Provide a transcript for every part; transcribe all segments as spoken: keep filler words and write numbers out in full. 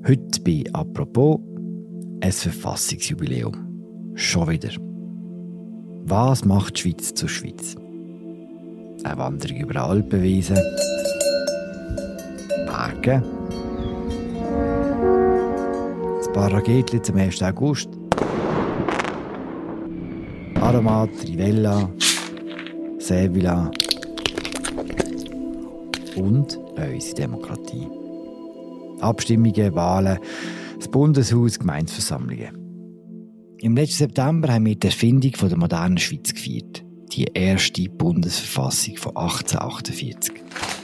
Heute bei «Apropos» ein Verfassungsjubiläum. Schon wieder. Was macht die Schweiz zur Schweiz? Eine Wanderung über Alpenwiesen, Berge, ein paar Raketchen zum ersten August, Aromat, Rivella, Sevilla und unsere Demokratie. Abstimmungen, Wahlen, das Bundeshaus, Gemeindeversammlungen. Im letzten September haben wir die Erfindung der modernen Schweiz gefeiert. Die erste Bundesverfassung von achtzehnhundertachtundvierzig.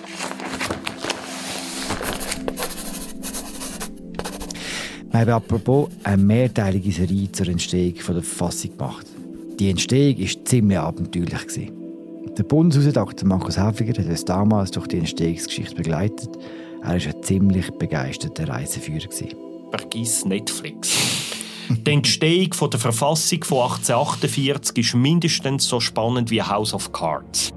Wir haben apropos eine mehrteilige Serie zur Entstehung der Verfassung gemacht. Die Entstehung war ziemlich abenteuerlich. Der Bundeshausredakteur Markus Häfiger hat uns damals durch die Entstehungsgeschichte begleitet. Er war ein ziemlich begeisterter Reiseführer. Vergiss Netflix. Die Entstehung der Verfassung von achtzehnhundertachtundvierzig ist mindestens so spannend wie House of Cards.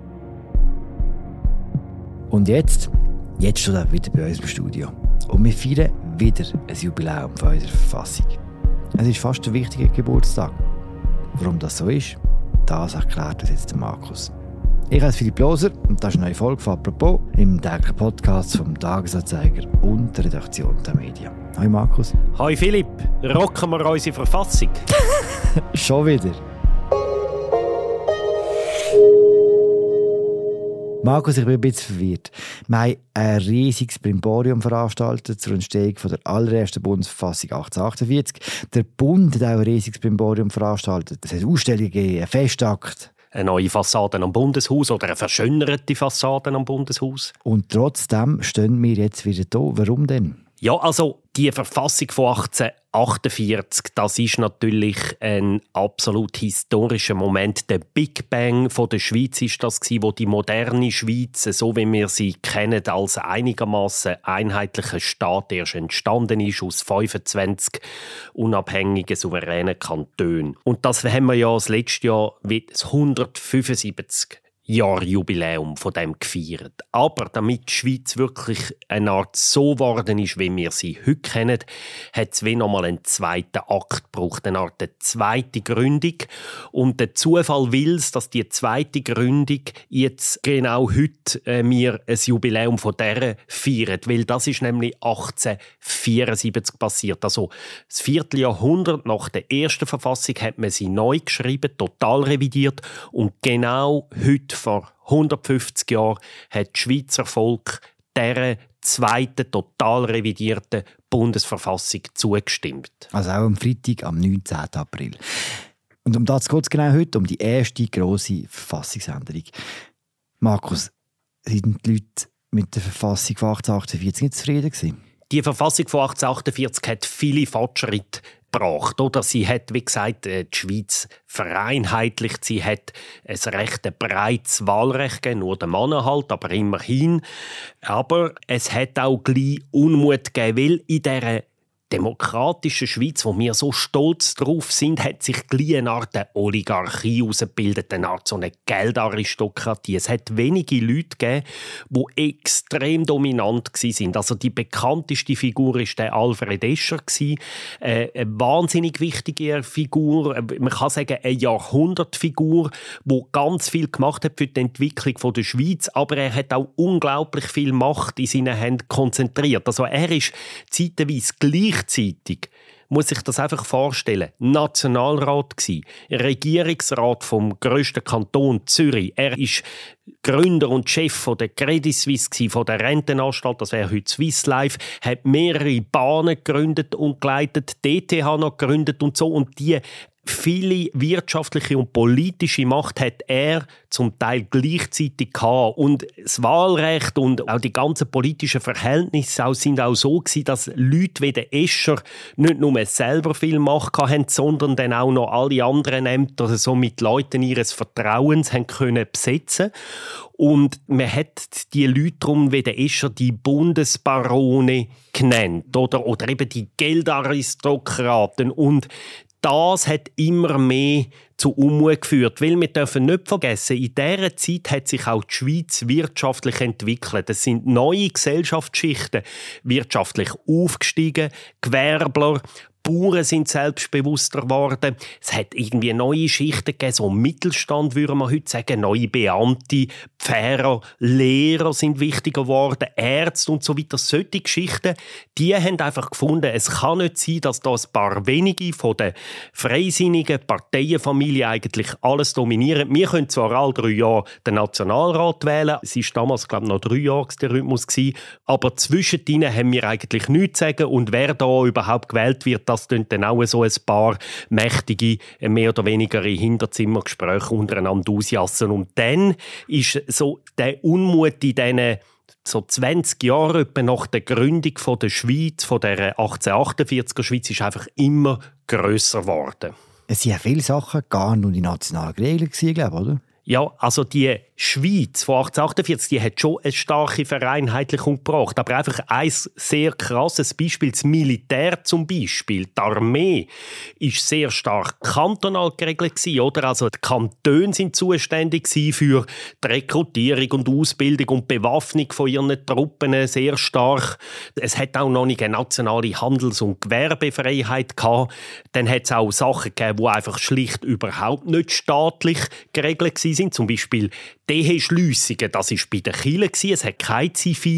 Und jetzt? Jetzt steht er wieder bei uns im Studio. Und wir feiern wieder ein Jubiläum von unserer Verfassung. Es ist fast ein wichtiger Geburtstag. Warum das so ist, das erklärt uns jetzt Markus. Ich heiße Philipp Loser und das ist eine neue Folge von «Apropos» im täglichen Podcast vom Tagesanzeiger und der Redaktion der Medien. Hi Markus. Hi Philipp, rocken wir unsere Verfassung? Schon wieder. Markus, ich bin ein bisschen verwirrt. Wir haben ein riesiges Brimborium veranstaltet zur Entstehung der allerersten Bundesverfassung achtzehnhundertachtundvierzig. Der Bund hat auch ein riesiges Brimborium veranstaltet. Es hat Ausstellungen gegeben, einen Festakt. Eine neue Fassade am Bundeshaus oder eine verschönerte Fassade am Bundeshaus. Und trotzdem stehen wir jetzt wieder da. Warum denn? Ja, also die Verfassung von achtzehnhundertachtundvierzig, das ist natürlich ein absolut historischer Moment. Der Big Bang von der Schweiz ist das gewesen, wo die moderne Schweiz, so wie wir sie kennen, als einigermaßen einheitlicher Staat erst entstanden ist aus fünfundzwanzig unabhängigen, souveränen Kantonen. Und das haben wir ja das letzte Jahr wie das hundertfünfundsiebzig Jahr Jubiläum von dem gefeiert. Aber damit die Schweiz wirklich eine Art so geworden ist, wie wir sie heute kennen, hat es wie nochmal einen zweiten Akt gebraucht, eine Art zweite Gründung. Und der Zufall will es, dass die zweite Gründung jetzt genau heute äh, wir ein Jubiläum von dieser feiern. Weil das ist nämlich achtzehnhundertvierundsiebzig passiert. Also das Vierteljahrhundert nach der ersten Verfassung hat man sie neu geschrieben, total revidiert. Und genau heute vor hundertfünfzig Jahren hat das Schweizer Volk dieser zweiten, total revidierten Bundesverfassung zugestimmt. Also auch am Freitag, am neunzehnten April. Und um das geht es genau heute, um die erste grosse Verfassungsänderung. Markus, sind die Leute mit der Verfassung von achtzehnhundertachtundvierzig nicht zufrieden gewesen? Die Verfassung von achtzehnhundertachtundvierzig hat viele Fortschritte gebracht, oder? Sie hat, wie gesagt, die Schweiz vereinheitlicht. Sie hat ein recht breites Wahlrecht gegeben, nur der Mann halt, aber immerhin. Aber es hat auch gleich Unmut gegeben, weil in dieser demokratischen Schweiz, wo wir so stolz drauf sind, hat sich gleich eine Art Oligarchie herausgebildet, eine Art so eine Geldaristokratie. Es hat wenige Leute gegeben, die extrem dominant waren. Also die bekannteste Figur war der Alfred Escher. Äh, eine wahnsinnig wichtige Figur, man kann sagen eine Jahrhundertfigur, die ganz viel gemacht hat für die Entwicklung der Schweiz, aber er hat auch unglaublich viel Macht in seinen Händen konzentriert. Also er ist zeitweise gleich Gleichzeitig muss sich das einfach vorstellen. Nationalrat gsi, Regierungsrat vom grössten Kanton Zürich. Er ist Gründer und Chef von der Credit Suisse gsi, von der Rentenanstalt, das wäre heute Swiss Life, hat mehrere Bahnen gegründet und geleitet, D T H noch gegründet und so. Und die viele wirtschaftliche und politische Macht hat er zum Teil gleichzeitig gehabt. Und das Wahlrecht und auch die ganzen politischen Verhältnisse auch sind auch so gewesen, dass Leute wie der Escher nicht nur selber viel Macht hatten, sondern dann auch noch alle anderen Ämter, also so mit Leuten ihres Vertrauens haben können besetzen. Und man hat die Leute darum wie der Escher die Bundesbarone genannt oder, oder eben die Geldaristokraten. Und das hat immer mehr zu Unmut geführt. Weil wir dürfen nicht vergessen, in dieser Zeit hat sich auch die Schweiz wirtschaftlich entwickelt. Es sind neue Gesellschaftsschichten wirtschaftlich aufgestiegen, Gewerbler, Bauern sind selbstbewusster geworden. Es hat irgendwie neue Schichten gegeben, so Mittelstand, würde man heute sagen, neue Beamte, Pfarrer, Lehrer sind wichtiger geworden, Ärzte und so weiter. Solche Geschichten, die haben einfach gefunden, es kann nicht sein, dass da ein paar wenige von den freisinnigen Parteienfamilien eigentlich alles dominieren. Wir können zwar alle drei Jahre den Nationalrat wählen, es war damals, glaube ich, noch drei Jahre der Rhythmus gewesen, aber zwischendrin haben wir eigentlich nichts zu sagen und wer da überhaupt gewählt wird, das tönt dann auch so ein paar mächtige, mehr oder weniger in Hinterzimmergespräche untereinander ausjassen. Und dann ist so der Unmut in diesen so zwanzig Jahren etwa nach der Gründung von der Schweiz, von der achtzehnhundertachtundvierziger Schweiz, ist einfach immer grösser geworden. Es sind ja viele Sachen gar nicht in nationalen Regeln gewesen, glaube ich, oder? Ja, also die Schweiz von achtzehnhundertachtundvierzig, die hat schon eine starke Vereinheitlichung gebracht. Aber einfach ein sehr krasses Beispiel, das Militär zum Beispiel, die Armee, ist sehr stark kantonal geregelt gewesen, oder? Also die Kantone sind zuständig für die Rekrutierung und Ausbildung und Bewaffnung von ihren Truppen sehr stark. Es hat auch noch nicht eine nationale Handels- und Gewerbefreiheit gehabt. Dann hat es auch Sachen gegeben, die einfach schlicht überhaupt nicht staatlich geregelt waren. Sind. Zum Beispiel die Eheschliessungen, das war bei den Kirchen. Es hat keine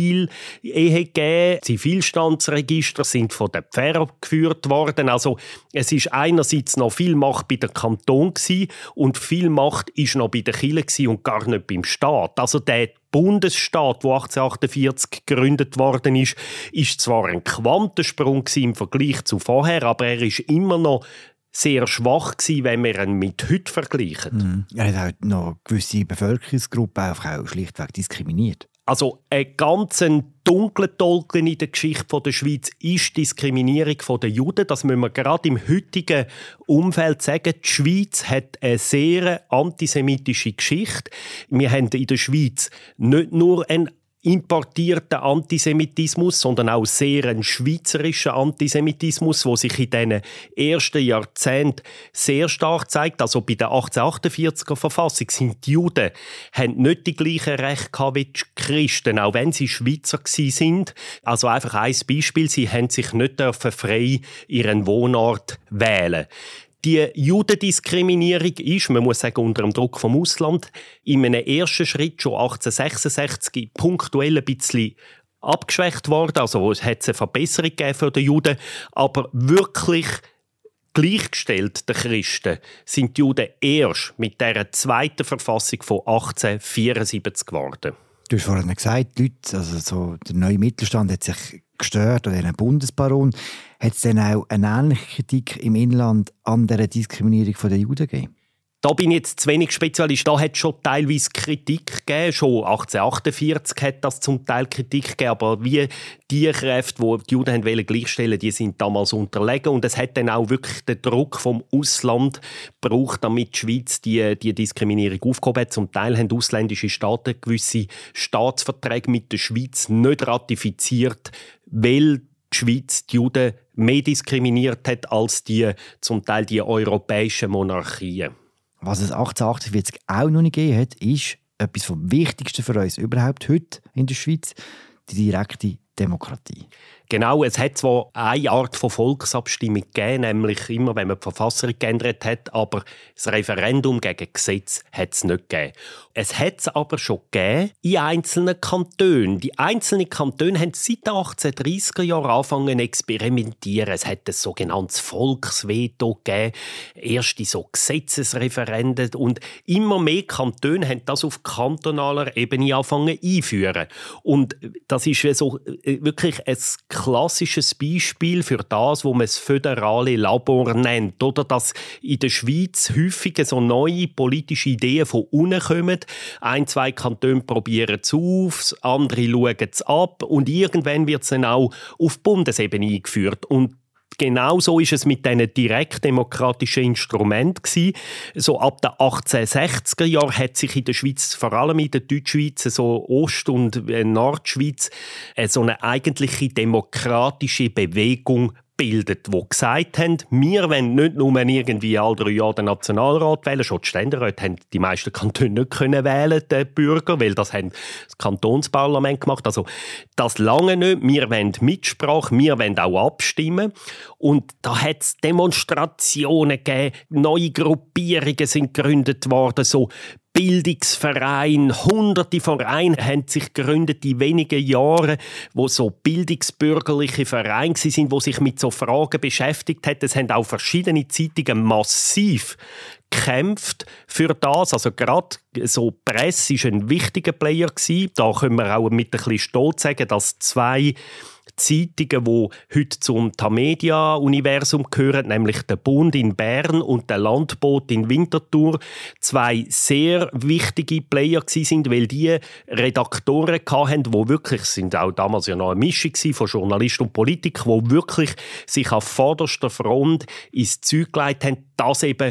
Zivilehe gegeben. Zivilstandsregister sind von den Pfarrern geführt worden. Also es ist einerseits noch viel Macht bei den Kantonen und viel Macht ist noch bei den Kirchen und gar nicht beim Staat. Also der Bundesstaat, der achtzehnhundertachtundvierzig gegründet worden ist, ist zwar ein Quantensprung im Vergleich zu vorher, aber er ist immer noch sehr schwach gewesen, wenn wir ihn mit heute vergleichen. Mhm. Er hat halt noch gewisse Bevölkerungsgruppen auch schlichtweg diskriminiert. Also ein ganz dunkler Dolken in der Geschichte der Schweiz ist die Diskriminierung der Juden. Das müssen wir gerade im heutigen Umfeld sagen. Die Schweiz hat eine sehr antisemitische Geschichte. Wir haben in der Schweiz nicht nur einen importierten Antisemitismus, sondern auch sehr einen schweizerischen Antisemitismus, der sich in diesen ersten Jahrzehnten sehr stark zeigt. Also bei der achtzehnhundertachtundvierziger Verfassung sind die Juden haben nicht die gleichen Rechte gehabt wie die Christen, auch wenn sie Schweizer sind. Also einfach ein Beispiel, sie haben sich nicht frei ihren Wohnort wählen. Die Judendiskriminierung ist, man muss sagen, unter dem Druck vom Ausland, in einem ersten Schritt schon achtzehnhundertsechsundsechzig punktuell ein bisschen abgeschwächt worden. Also es hat eine Verbesserung gegeben für die Juden, aber wirklich gleichgestellt den Christen sind die Juden erst mit dieser zweiten Verfassung von achtzehnhundertvierundsiebzig geworden. Du hast vorhin gesagt, die Leute, also so der neue Mittelstand hat sich gestört oder einen Bundesbaron. Hat es denn auch eine ähnliche Kritik im Inland an der Diskriminierung der Juden gegeben? Da bin ich jetzt zu wenig Spezialist. Da hat es schon teilweise Kritik gegeben. Schon achtzehnhundertachtundvierzig hat das zum Teil Kritik gegeben. Aber wie die Kräfte, die die Juden wollten gleichstellen, die sind damals unterlegen. Und es hat dann auch wirklich den Druck vom Ausland gebraucht, damit die Schweiz die, die Diskriminierung aufgehoben hat. Zum Teil haben ausländische Staaten gewisse Staatsverträge mit der Schweiz nicht ratifiziert, weil die Schweiz die Juden mehr diskriminiert hat als die, zum Teil die europäischen Monarchien. Was es achtzehnhundertachtundvierzig auch noch nicht gegeben hat, ist etwas vom Wichtigsten für uns überhaupt heute in der Schweiz, die direkte Demokratie. Genau, es hat zwar eine Art von Volksabstimmung gegeben, nämlich immer, wenn man die Verfassung geändert hat, aber das Referendum gegen Gesetz hat es nicht gegeben. Es hat es aber schon gegeben in einzelnen Kantonen. Die einzelnen Kantone haben seit den achtzehnhundertdreissiger Jahren angefangen zu experimentieren. Es hat ein sogenanntes Volksveto gegeben, erste so Gesetzesreferenden und immer mehr Kantone haben das auf kantonaler Ebene angefangen einführen. Und das ist so wirklich ein klassisches Beispiel für das, was man das föderale Labor nennt. Oder dass in der Schweiz häufig so neue politische Ideen von unten kommen. Ein, zwei Kantone probieren es auf, andere schauen es ab und irgendwann wird es dann auch auf Bundesebene eingeführt. Und genau so ist es mit diesen direktdemokratischen Instrumenten. So ab den achtzehnhundertsechziger Jahren hat sich in der Schweiz, vor allem in der Deutschschweiz, so Ost- und Nordschweiz, so eine eigentliche demokratische Bewegung bildet, die gesagt haben, wir wollen nicht nur irgendwie alle drei Jahre den Nationalrat wählen, schon die Ständeräte haben die meisten Kantone nicht können wählen, die Bürger, weil das haben das Kantonsparlament gemacht. Also das lange nicht, wir wollen Mitsprache, wir wollen auch abstimmen. Und da hat es Demonstrationen gegeben, neue Gruppierungen sind gegründet worden, so Bildungsverein, hunderte Vereine haben sich gegründet in wenigen Jahren, wo so bildungsbürgerliche Vereine sind, wo sich mit so Fragen beschäftigt haben. Es haben auch verschiedene Zeitungen massiv gekämpft für das. Also gerade so die Presse war ein wichtiger Player gewesen. Da können wir auch mit ein bisschen Stolz sagen, dass zwei Zeitungen, die heute zum Tamedia-Universum gehören, nämlich der Bund in Bern und der Landbote in Winterthur, zwei sehr wichtige Player sind, weil die Redaktoren hatten, die wirklich, sind auch damals ja noch eine Mischung von Journalist und Politik, die wirklich sich auf vorderster Front ins Zeug gelegt haben, dass eben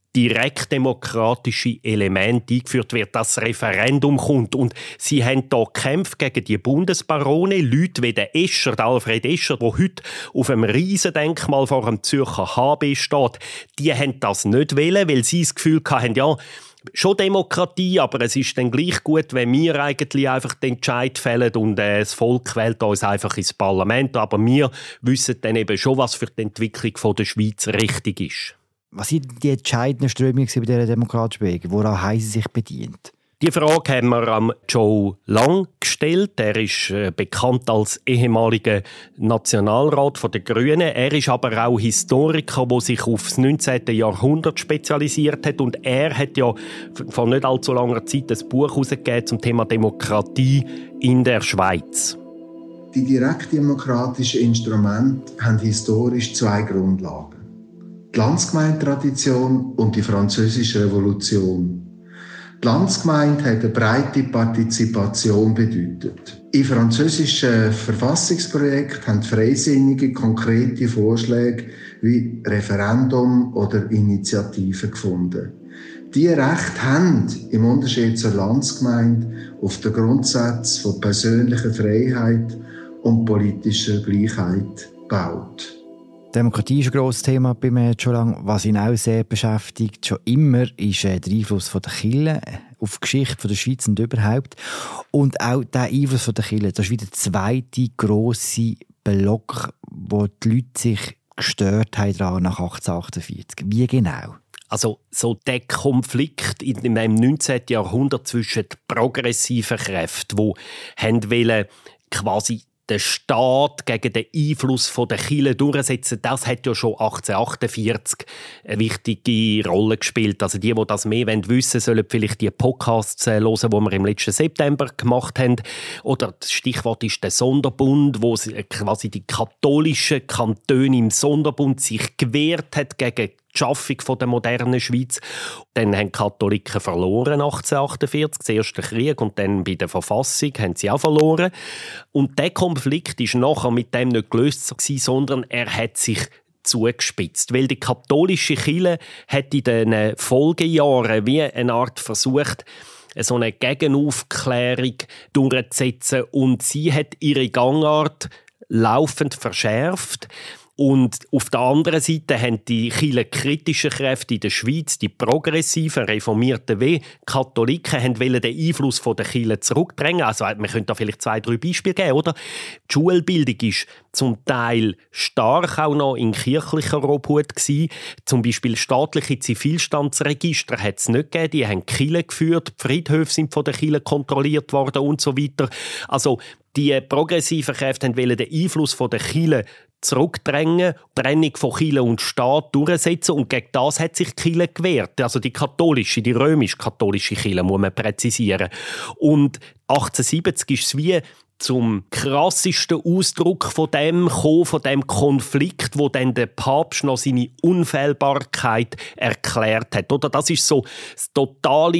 direktdemokratische Elemente eingeführt wird, dass das Referendum kommt. Und sie haben da gekämpft gegen die Bundesbarone, Leute wie der Escher, der Alfred Escher, der heute auf einem Riesendenkmal vor dem Zürcher H B steht. Die haben das nicht wollen, weil sie das Gefühl hatten, ja, schon Demokratie, aber es ist dann gleich gut, wenn wir eigentlich einfach den Entscheid fällen und äh, das Volk wählt uns einfach ins Parlament. Aber wir wissen dann eben schon, was für die Entwicklung von der Schweiz richtig ist. Was sind die entscheidenden Strömungen bei dieser demokratischen Bewegung? Woran haben sie sich bedient? Die Frage haben wir am Joe Lang gestellt. Er ist äh, bekannt als ehemaliger Nationalrat der Grünen. Er ist aber auch Historiker, der sich auf das neunzehnten Jahrhundert spezialisiert hat. Und er hat ja vor nicht allzu langer Zeit ein Buch herausgegeben zum Thema Demokratie in der Schweiz. Die direktdemokratischen Instrumente haben historisch zwei Grundlagen: die Landsgemeindetradition und die Französische Revolution. Die Landsgemeinde hat eine breite Partizipation bedeutet. Im französischen Verfassungsprojekt haben Freisinnige konkrete Vorschläge wie Referendum oder Initiativen gefunden. Diese Rechte haben, im Unterschied zur Landsgemeinde, auf den Grundsatz von persönlicher Freiheit und politischer Gleichheit gebaut. Demokratie ist ein grosses Thema bei mir schon lange. Was ihn auch sehr beschäftigt, schon immer, ist der Einfluss der Kirche auf die Geschichte der Schweiz und überhaupt. Und auch der Einfluss der Kirche, das ist wieder der zweite grosse Block, wo die Leute sich gestört haben nach achtzehnhundertachtundvierzig. Wie genau? Also so der Konflikt in dem neunzehnten Jahrhundert zwischen den progressiven Kräften, die haben wollen, quasi den Staat gegen den Einfluss der Kirche durchsetzen, das hat ja schon achtzehnhundertachtundvierzig eine wichtige Rolle gespielt. Also die, die das mehr wissen wollen, sollen vielleicht die Podcasts hören, die wir im letzten September gemacht haben. Oder das Stichwort ist der Sonderbund, wo quasi die katholischen Kantone im Sonderbund sich gewehrt hat gegen die Schaffung der modernen Schweiz. Dann haben die Katholiken verloren achtzehnhundertachtundvierzig, den ersten Krieg, und dann bei der Verfassung haben sie auch verloren. Und der Konflikt ist nachher mit dem nicht gelöst, sondern er hat sich zugespitzt. Weil die katholische Kirche hat in den Folgejahren wie eine Art versucht, so eine Gegenaufklärung durchzusetzen, und sie hat ihre Gangart laufend verschärft. Und auf der anderen Seite haben die kirchenkritischen Kräfte in der Schweiz, die progressiven, reformierten wie Katholiken, haben wollen den Einfluss von der Kirche zurückdrängen. Also man könnte da vielleicht zwei, drei Beispiele geben, oder? Die Schulbildung ist zum Teil stark auch noch in kirchlicher Obhut gewesen. Zum Beispiel staatliche Zivilstandsregister hat es nicht gegeben. Die haben die Kirche geführt, die Friedhöfe sind von der Kirche kontrolliert worden und so weiter. Also die progressiven Kräfte wollten den Einfluss von der Kirche zurückdrängen, die Trennung von Kirche und Staat durchsetzen, und gegen das hat sich die Kirche gewehrt. Also die katholische, die römisch-katholische Kirche, muss man präzisieren. Und achtzehnhundertsiebzig ist es wie zum krassesten Ausdruck von dem gekommen, von dem Konflikt, wo dann der Papst noch seine Unfehlbarkeit erklärt hat. Oder das ist so das totale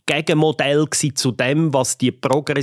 Gegenmodell zu dem, was die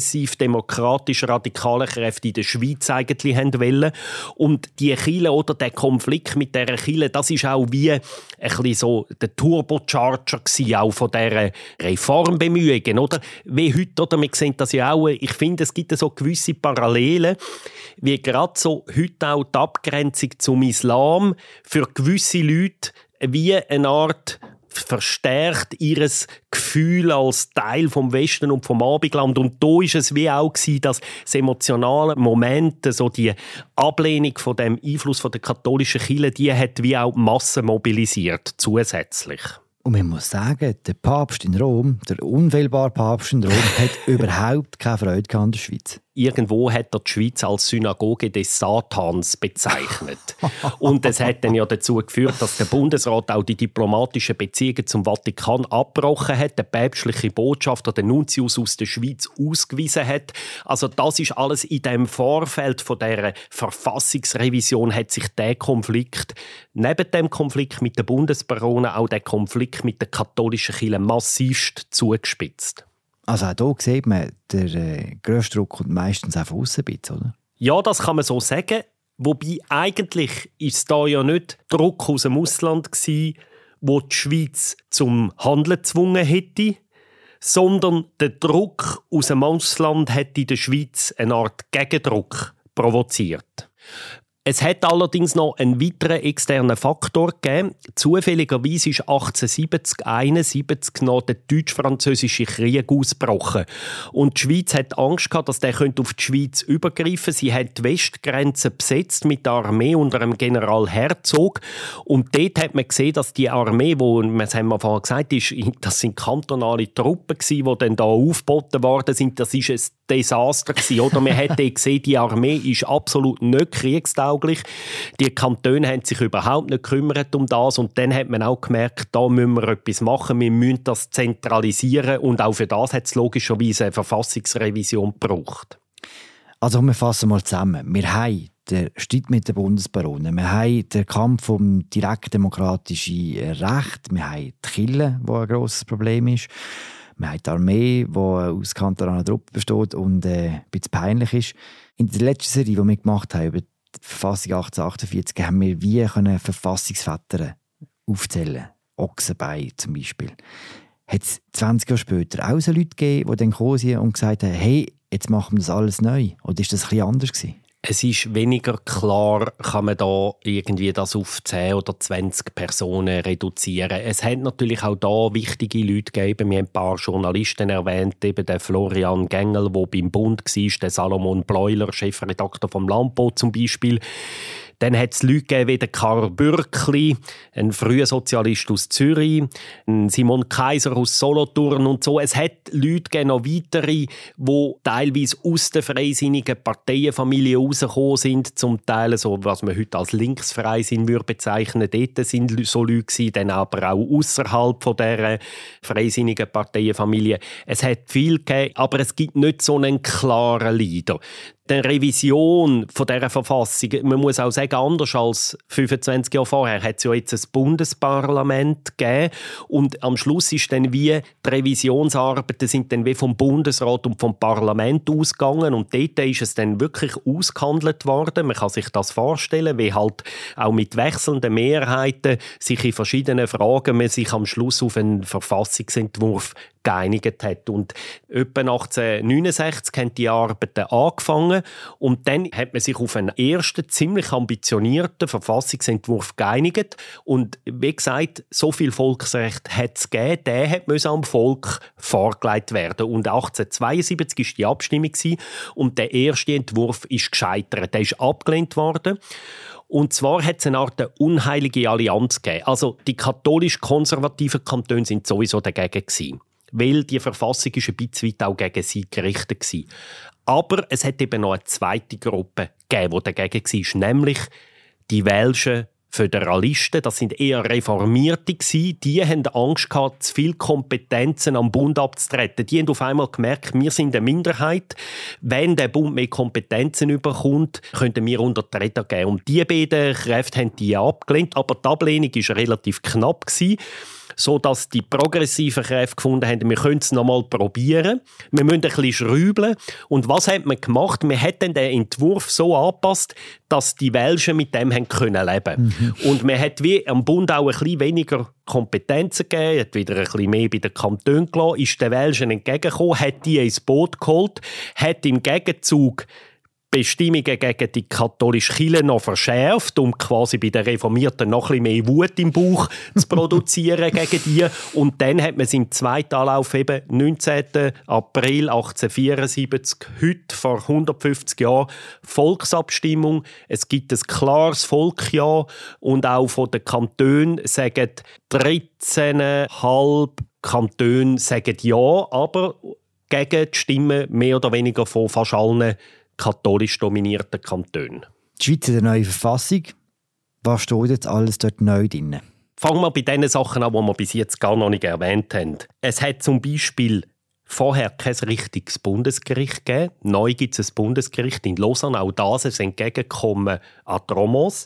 progressiv-demokratisch-radikalen Kräfte in der Schweiz eigentlich wollen. Und die Kirche oder der Konflikt mit dieser Kirche, das ist auch wie ein bisschen so der Turbocharger gewesen, auch von dieser Reformbemühungen. Oder? Wie heute, oder? Wir sehen das ja auch, ich finde, es gibt so gewisse Parallelen, wie gerade so heute auch die Abgrenzung zum Islam für gewisse Leute wie eine Art verstärkt ihr Gefühl als Teil vom Westen und vom Abendland. Und da war es wie auch, dass das emotionale Moment, so die Ablehnung von dem Einfluss von der katholischen Kirche, die hat wie auch Massen mobilisiert, zusätzlich. Und man muss sagen, der Papst in Rom, der unfehlbare Papst in Rom, hat überhaupt keine Freude an der Schweiz. Irgendwo hat er die Schweiz als Synagoge des Satans bezeichnet. Und das hat dann ja dazu geführt, dass der Bundesrat auch die diplomatischen Beziehungen zum Vatikan abgebrochen hat, den päpstlichen Botschafter, den Nuntius aus der Schweiz ausgewiesen hat. Also das ist alles in dem Vorfeld von der Verfassungsrevision hat sich der Konflikt, neben dem Konflikt mit den Bundesbaronen, auch der Konflikt mit der katholischen Kirche massivst zugespitzt. Also auch hier sieht man, der äh, grösste Druck kommt meistens auch von aussen, oder? Ja, das kann man so sagen. Wobei eigentlich ist es da ja nicht Druck aus dem Ausland gewesen, wo die Schweiz zum Handeln gezwungen hätte, sondern der Druck aus dem Ausland hat in der Schweiz eine Art Gegendruck provoziert. Es hat allerdings noch einen weiteren externen Faktor gegeben. Zufälligerweise ist achtzehnhundertsiebzig einundsiebzig noch der deutsch-französische Krieg ausgebrochen. Und die Schweiz hat Angst gehabt, dass der auf die Schweiz übergreifen könnte. Sie hat die Westgrenze besetzt mit der Armee unter dem General Herzog. Und dort hat man gesehen, dass die Armee, wo, das haben wir vorhin gesagt, ist, das sind kantonale Truppen gewesen, die dann da aufgeboten worden sind. Das ist ein Desaster gewesen, oder? Man hat gesehen, die Armee ist absolut nicht kriegstauglich. Die Kantone haben sich überhaupt nicht gekümmert um das und dann hat man auch gemerkt, da müssen wir etwas machen, wir müssen das zentralisieren und auch für das hat es logischerweise eine Verfassungsrevision gebraucht. Also wir fassen mal zusammen. Wir haben den Streit mit den Bundesbaronen, wir haben den Kampf um direktdemokratische Rechte, wir haben die Kirche, die ein grosses Problem ist, wir haben die Armee, die aus kantonalen Truppen besteht und äh, ein bisschen peinlich ist. In der letzten Serie, die wir gemacht haben, über die Verfassung achtzehnhundertachtundvierzig, haben wir wie können Verfassungsväter aufzählen. Ochsenbein zum Beispiel. Hat es zwanzig Jahre später auch so Leute gegeben, die dann gekommen sind und gesagt haben, hey, jetzt machen wir das alles neu? Oder ist das ein bisschen anders gewesen? Es ist weniger klar, kann man da irgendwie das auf zehn oder zwanzig Personen reduzieren. Es hat natürlich auch da wichtige Leute gegeben. Wir haben ein paar Journalisten erwähnt, eben den Florian Gengel, der beim Bund war, den Salomon Bleuler, Chefredakteur vom Lampo zum Beispiel. Dann hat es Leute gegeben wie Karl Bürkli, ein früher Sozialist aus Zürich, Simon Kaiser aus Solothurn und so. Es hat Leute gegeben, noch weitere, die teilweise aus der freisinnigen Parteienfamilie rausgekommen sind, zum Teil so, was man heute als Linksfreisinn würde bezeichnen. Dort sind so Leute gewesen, dann aber auch außerhalb von dieser freisinnigen Parteienfamilie. Es hat viel gegeben, aber es gibt nicht so einen klaren Leader. Die Revision von dieser Verfassung, man muss auch sagen, anders als fünfundzwanzig Jahre vorher, hat es ja jetzt ein Bundesparlament gegeben und am Schluss ist dann wie die Revisionsarbeiten sind dann wie vom Bundesrat und vom Parlament ausgegangen und dort ist es dann wirklich ausgehandelt worden. Man kann sich das vorstellen, wie halt auch mit wechselnden Mehrheiten sich in verschiedenen Fragen man sich am Schluss auf einen Verfassungsentwurf geeinigt hat. Und etwa achtzehnhundertneunundsechzig haben die Arbeiten angefangen und dann hat man sich auf einen ersten, ziemlich ambitionierten Verfassungsentwurf geeinigt. Und wie gesagt, so viel Volksrecht hat es gegeben, der musste am Volk vorgelegt werden. Und achtzehnhundertzweiundsiebzig war die Abstimmung und der erste Entwurf ist gescheitert. Der ist abgelehnt worden. Und zwar hat es eine Art unheilige Allianz gegeben. Also die katholisch-konservativen Kantone sind sowieso dagegen gewesen, weil die Verfassung ist ein bisschen weit auch gegen sie gerichtet war. Aber es hat eben noch eine zweite Gruppe gegeben, die dagegen war, nämlich die welschen Föderalisten. Das sind eher Reformierte gewesen. Die haben Angst gehabt, zu viele Kompetenzen am Bund abzutreten. Die haben auf einmal gemerkt, wir sind eine Minderheit. Wenn der Bund mehr Kompetenzen überkommt, könnten wir unter die Räder gehen. Und diese beiden Kräfte haben die abgelehnt, aber die Ablehnung war relativ knapp gewesen. sodass die progressiven Kräfte gefunden haben, wir können es noch mal probieren, wir müssen ein bisschen schrauben. Und was hat man gemacht? Man hat dann den Entwurf so angepasst, dass die Welschen mit dem haben können leben. Mhm. Und man hat wie am Bund auch ein bisschen weniger Kompetenzen gegeben, hat wieder ein bisschen mehr bei den Kantonen gelassen, ist den Welschen entgegengekommen, hat die ins Boot geholt, hat im Gegenzug Bestimmungen gegen die katholische Kirche noch verschärft, um quasi bei den Reformierten noch ein bisschen mehr Wut im Bauch zu produzieren gegen die. Und dann hat man es im zweiten Anlauf eben neunzehnten April achtzehnhundertvierundsiebzig, heute vor hundertfünfzig Jahren, Volksabstimmung. Es gibt ein klares Volksja und auch von den Kantonen sagen dreizehn Komma fünf Kantone sagen ja, aber gegen die Stimmen mehr oder weniger von fast allen katholisch dominierten Kantonen. Die Schweiz hat eine neue Verfassung. Was steht jetzt alles dort neu drin? Fangen wir bei den Sachen an, die wir bis jetzt gar noch nicht erwähnt haben. Es hat zum Beispiel vorher kein richtiges Bundesgericht gegeben. Neu gibt es ein Bundesgericht in Lausanne. Auch das ist Entgegenkommen an die Romos.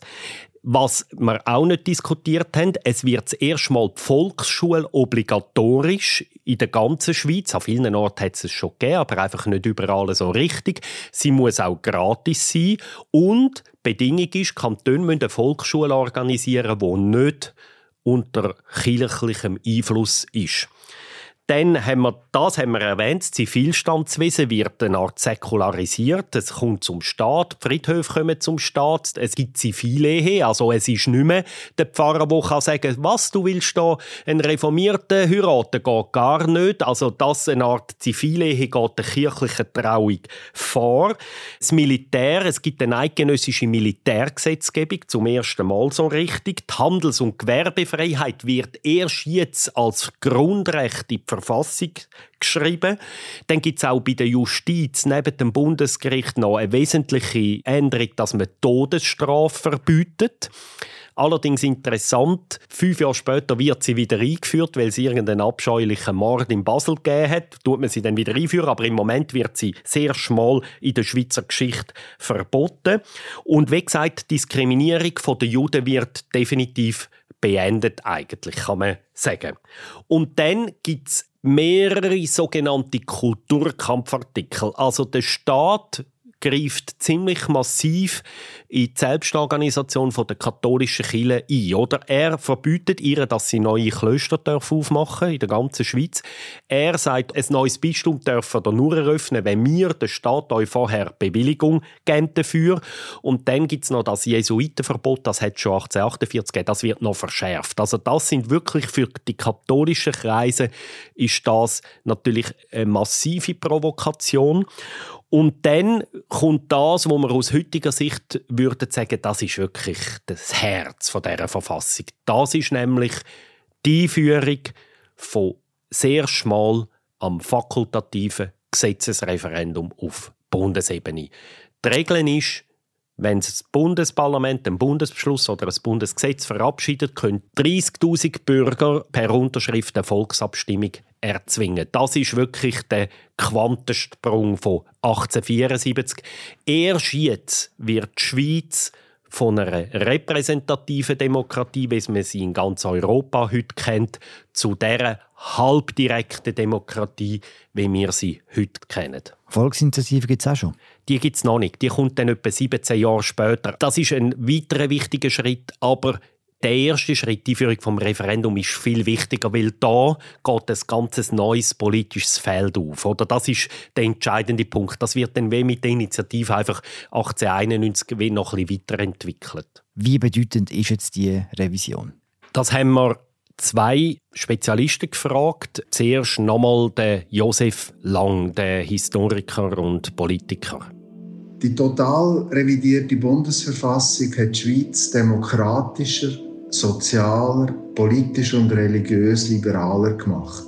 Was wir auch nicht diskutiert haben, es wird das erste Mal die Volksschule obligatorisch in der ganzen Schweiz. An vielen Orten hat es es schon gegeben, aber einfach nicht überall so richtig. Sie muss auch gratis sein. Und die Bedingung ist, die Kantone müssen eine Volksschule organisieren, die nicht unter kirchlichem Einfluss ist. Dann haben wir, das haben wir erwähnt, das Zivilstandswesen wird eine Art säkularisiert. Es kommt zum Staat, die Friedhöfe kommen zum Staat, es gibt Zivilehe, also es ist nicht mehr der Pfarrer, der kann sagen, was, du willst da einen Reformierten heiraten, geht gar nicht. Also das, eine Art Zivilehe, geht der kirchlichen Trauung vor. Das Militär, es gibt eine eidgenössische Militärgesetzgebung, zum ersten Mal so richtig. Die Handels- und Gewerbefreiheit wird erst jetzt als Grundrecht in die Verfassung geschrieben. Dann gibt es auch bei der Justiz neben dem Bundesgericht noch eine wesentliche Änderung, dass man die Todesstrafe verbietet. Allerdings interessant, fünf Jahre später wird sie wieder eingeführt, weil es irgendeinen abscheulichen Mord in Basel gegeben hat. Tut man sie dann wieder einführen, aber im Moment wird sie sehr schmal in der Schweizer Geschichte verboten. Und wie gesagt, die Diskriminierung der Juden wird definitiv beendet, eigentlich, kann man sagen. Und dann gibt es mehrere sogenannte Kulturkampfartikel. Also der Staat greift ziemlich massiv in die Selbstorganisation der katholischen Kirche ein. Oder? Er verbietet ihr, dass sie neue Klöster aufmachen in der ganzen Schweiz. Er sagt, ein neues Bistum dürfen ihr nur eröffnen, wenn wir, der Staat, euch vorher Bewilligung geben dafür. Und dann gibt es noch das Jesuitenverbot, das hat schon achtzehnhundertachtundvierzig gegeben, das wird noch verschärft. Also das sind wirklich für die katholischen Kreise ist das natürlich eine massive Provokation. Und dann kommt das, wo man aus heutiger Sicht würde sagen, das ist wirklich das Herz von dieser Verfassung. Das ist nämlich die Einführung von sehr schmal am fakultativen Gesetzesreferendum auf Bundesebene. Die Regel ist, wenn das Bundesparlament einen Bundesbeschluss oder ein Bundesgesetz verabschiedet, können dreissigtausend Bürger per Unterschrift eine Volksabstimmung erzwingen. Das ist wirklich der Quantensprung von achtzehnhundertvierundsiebzig. Erst jetzt wird die Schweiz von einer repräsentativen Demokratie, wie man sie in ganz Europa heute kennt, zu dieser halbdirekten Demokratie, wie wir sie heute kennen. Volksinitiative gibt es auch schon? Die gibt es noch nicht. Die kommt dann etwa siebzehn Jahre später. Das ist ein weiterer wichtiger Schritt, aber der erste Schritt, die Einführung des Referendums, ist viel wichtiger, weil da geht ein ganz neues politisches Feld auf. Oder? Das ist der entscheidende Punkt. Das wird dann wie mit der Initiative einfach achtzehnhunderteinundneunzig wie noch ein bisschen weiterentwickelt. Wie bedeutend ist jetzt die Revision? Das haben wir zwei Spezialisten gefragt. Zuerst nochmal den Josef Lang, den Historiker und Politiker. Die total revidierte Bundesverfassung hat die Schweiz demokratischer, sozialer, politisch und religiös liberaler gemacht.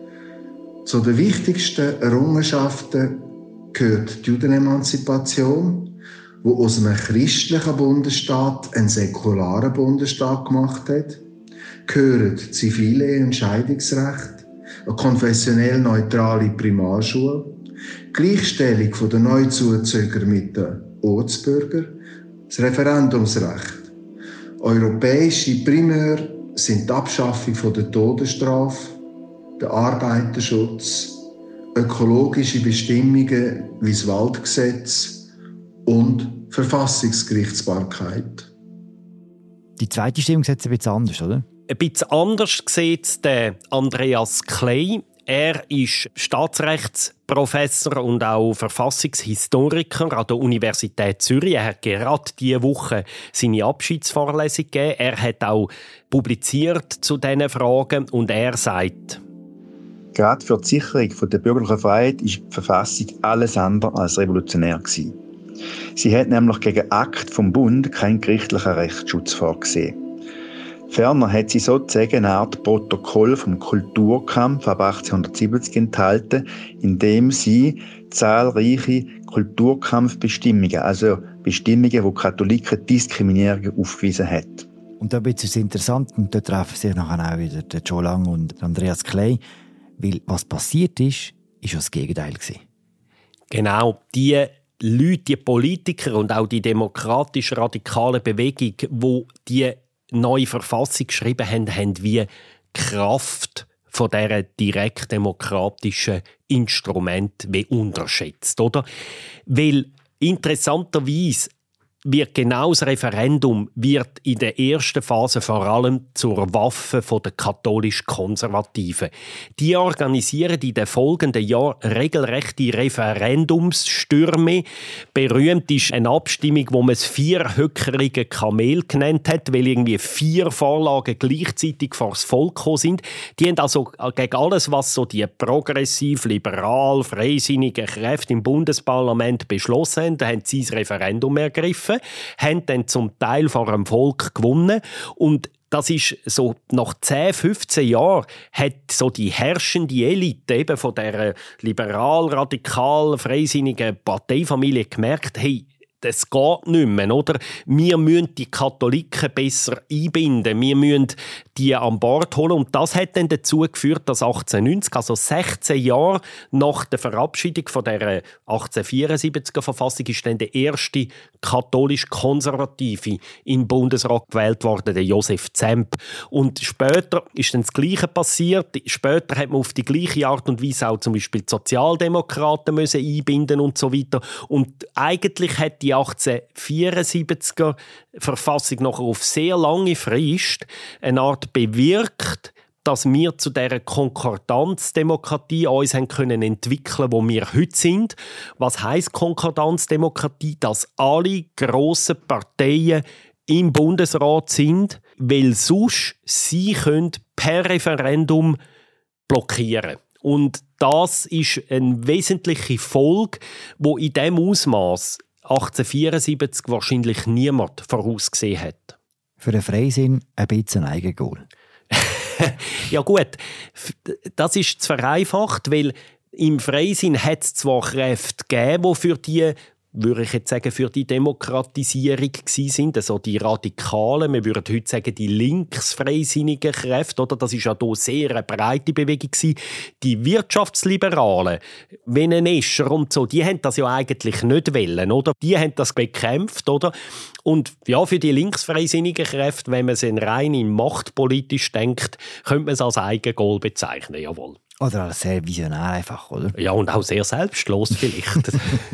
Zu den wichtigsten Errungenschaften gehört die Judenemanzipation, die aus einem christlichen Bundesstaat einen säkularen Bundesstaat gemacht hat, gehören Zivilehe und Scheidungsrecht, eine konfessionell neutrale Primarschule, Gleichstellung der Neuzuzüger mit den Ortsbürgern, das Referendumsrecht, europäische Primär- sind die Abschaffung der Todesstrafe, der Arbeiterschutz, ökologische Bestimmungen wie das Waldgesetz und Verfassungsgerichtsbarkeit. Die zweite Stimmung sieht es ein bisschen anders, oder? Ein bisschen anders sieht es der Andreas Kley. Er ist Staatsrechtsprofessor und auch Verfassungshistoriker an der Universität Zürich. Er hat gerade diese Woche seine Abschiedsvorlesung gegeben. Er hat auch publiziert zu diesen Fragen und er sagt: Gerade für die Sicherung der bürgerlichen Freiheit war die Verfassung alles andere als revolutionär gewesen. Sie hat nämlich gegen Akt vom Bund keinen gerichtlichen Rechtsschutz vorgesehen. Ferner hat sie sozusagen eine Art Protokoll vom Kulturkampf ab achtzehnhundertsiebzig enthalten, in dem sie zahlreiche Kulturkampfbestimmungen, also Bestimmungen, die Katholiken Diskriminierungen aufgewiesen hat. Und da wird es interessant, und da treffen sich nachher auch wieder der Joe Lang und Andreas Kley, weil was passiert ist, ist das Gegenteil gewesen. Genau, die Leute, die Politiker und auch die demokratisch-radikale Bewegung, die die neue Verfassung geschrieben haben, haben wie Kraft von dieser direktdemokratischen Instrument wie unterschätzt, oder? Weil interessanterweise wird genau das Referendum wird in der ersten Phase vor allem zur Waffe der katholisch-Konservativen. Die organisieren in den folgenden Jahren regelrechte Referendumsstürme. Berühmt ist eine Abstimmung, wo man es vierhöckerige Kamel genannt hat, weil irgendwie vier Vorlagen gleichzeitig vor das Volk gekommen sind. Die haben also gegen alles, was so die progressiv, liberal, freisinnigen Kräfte im Bundesparlament beschlossen haben, da haben sie das Referendum ergriffen, haben dann zum Teil vor dem Volk gewonnen und das ist so, nach zehn, fünfzehn Jahren hat so die herrschende Elite eben von der liberal-radikal freisinnigen Parteifamilie gemerkt, hey, das geht nicht mehr, oder? Wir müssen die Katholiken besser einbinden. Wir müssen die an Bord holen. Und das hat dann dazu geführt, dass achtzehnhundertneunzig, also sechzehn Jahre nach der Verabschiedung von der achtzehnhundertvierundsiebziger Verfassung, ist dann der erste katholisch-konservative im Bundesrat gewählt worden, der Josef Zemp. Und später ist dann das Gleiche passiert. Später hat man auf die gleiche Art und Weise auch zum Beispiel die Sozialdemokraten müssen einbinden und so weiter. Und eigentlich hat die achtzehnhundertvierundsiebziger Verfassung noch auf sehr lange Frist eine Art bewirkt, dass wir zu dieser Konkordanzdemokratie uns haben können entwickeln, wo wir heute sind. Was heisst Konkordanzdemokratie? Dass alle grossen Parteien im Bundesrat sind, weil sonst sie können per Referendum blockieren. Und das ist eine wesentliche Folge, wo in diesem Ausmaß achtzehnhundertvierundsiebzig wahrscheinlich niemand vorausgesehen hat. Für den Freisinn ein bisschen ein Eigengoal. Ja gut, das ist zu vereinfacht, weil im Freisinn hat es zwar Kräfte gegeben, die für die, würde ich jetzt sagen, für die Demokratisierung gewesen sind, also die Radikalen, man würde heute sagen, die linksfreisinnigen Kräfte, oder? Das ist ja hier sehr eine breite Bewegung gewesen. Die Wirtschaftsliberalen, wie ein Escher und so, die haben das ja eigentlich nicht wollen, oder? Die haben das bekämpft, oder? Und ja, für die linksfreisinnigen Kräfte, wenn man es rein in machtpolitisch denkt, könnte man es als Eigengoal bezeichnen, jawohl. Oder als sehr visionär einfach, oder? Ja, und auch sehr selbstlos vielleicht.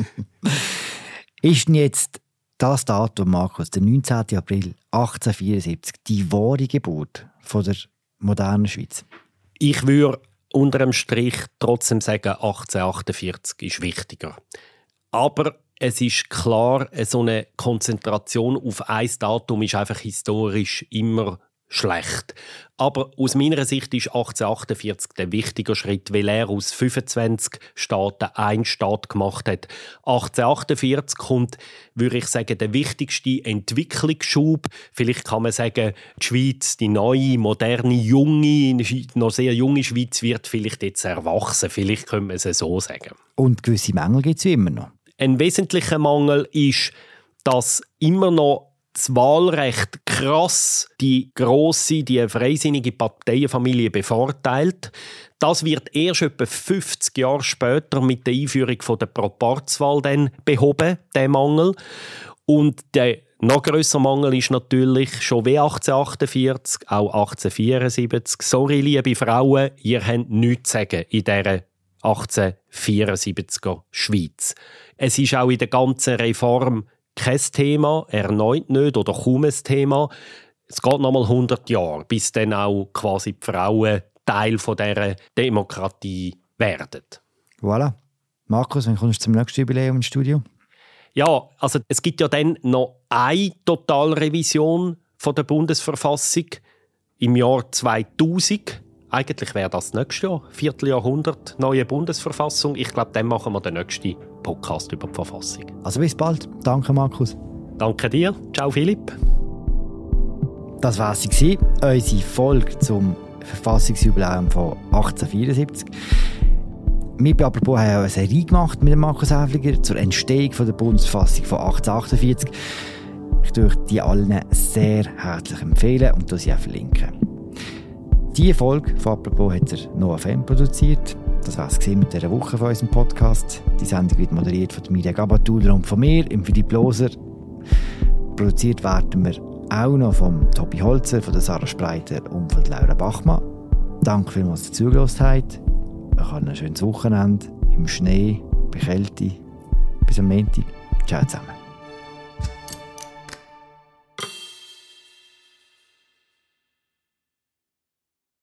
Ist denn jetzt das Datum, Markus, der neunzehnten April achtzehnhundertvierundsiebzig, die wahre Geburt von der modernen Schweiz? Ich würde unter dem Strich trotzdem sagen, achtzehnhundertachtundvierzig ist wichtiger. Aber es ist klar, so eine Konzentration auf ein Datum ist einfach historisch immer schlecht. Aber aus meiner Sicht ist achtzehnhundertachtundvierzig der wichtige Schritt, weil er aus fünfundzwanzig Staaten einen Staat gemacht hat. achtzehnhundertachtundvierzig kommt, würde ich sagen, der wichtigste Entwicklungsschub. Vielleicht kann man sagen, die Schweiz, die neue, moderne, junge, noch sehr junge Schweiz wird vielleicht jetzt erwachsen. Vielleicht könnte man es so sagen. Und gewisse Mängel gibt es immer noch. Ein wesentlicher Mangel ist, dass immer noch das Wahlrecht krass die grosse, die freisinnige Parteienfamilie bevorteilt. Das wird erst etwa fünfzig Jahre später mit der Einführung von der Proporzwahl dann behoben, der Mangel. Und der Noch grösser Mangel ist natürlich schon wie achtzehnhundertachtundvierzig, auch achtzehnhundertvierundsiebzig. Sorry, liebe Frauen, ihr habt nichts zu sagen in dieser achtzehnhundertvierundsiebziger Schweiz. Es ist auch in der ganzen Reform kein Thema, erneut nicht oder kaum ein Thema. Es geht noch mal hundert Jahre, bis dann auch quasi die Frauen Teil von dieser Demokratie werden. Voilà. Markus, wann kommst du zum nächsten Jubiläum ins Studio? Ja, also es gibt ja dann noch eine Totalrevision von der Bundesverfassung im Jahr zweitausend. Eigentlich wäre das nächstes Jahr, Vierteljahrhundert, neue Bundesverfassung. Ich glaube, dann machen wir den nächsten Podcast über die Verfassung. Also bis bald. Danke, Markus. Danke dir. Ciao, Philipp. Das war sie, unsere Folge zum Verfassungsjubiläum von achtzehnhundertvierundsiebzig. Wir bei «Apropos» haben eine Serie gemacht mit Markus Häfliger zur Entstehung der Bundesverfassung von achtzehnhundertachtundvierzig. Ich würde die allen sehr herzlich empfehlen und sie auch verlinken. Diese Folge von «Apropos» hat der Noah Fem produziert. Das war es mit dieser Woche von unserem Podcast. Die Sendung wird moderiert von Mirja Gabatuller und von mir, im Philipp Loser. Produziert werden wir auch noch von Tobi Holzer, von der Sarah Spreiter und von Laura Bachmann. Danke vielmals, dass ihr zugehört habt. Euch ein schönes Wochenende im Schnee, bei Kälte. Bis am Montag. Ciao zusammen.